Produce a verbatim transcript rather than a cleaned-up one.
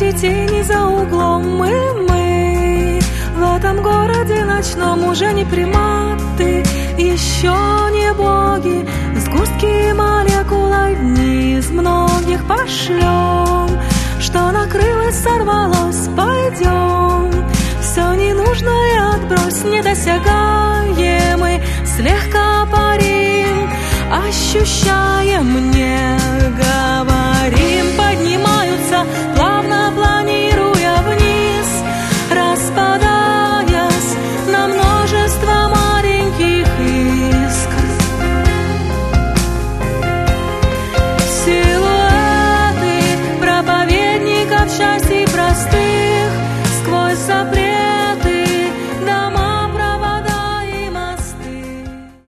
эти тени за углом. И мы в этом городе ночном уже не приматы, еще не боги. Сгустки молекул одни из многих пошлем. Что накрылось, сорвалось, пойдем. Все ненужное отбрось, недосягаемый. Слегка парим, ощущаем небо.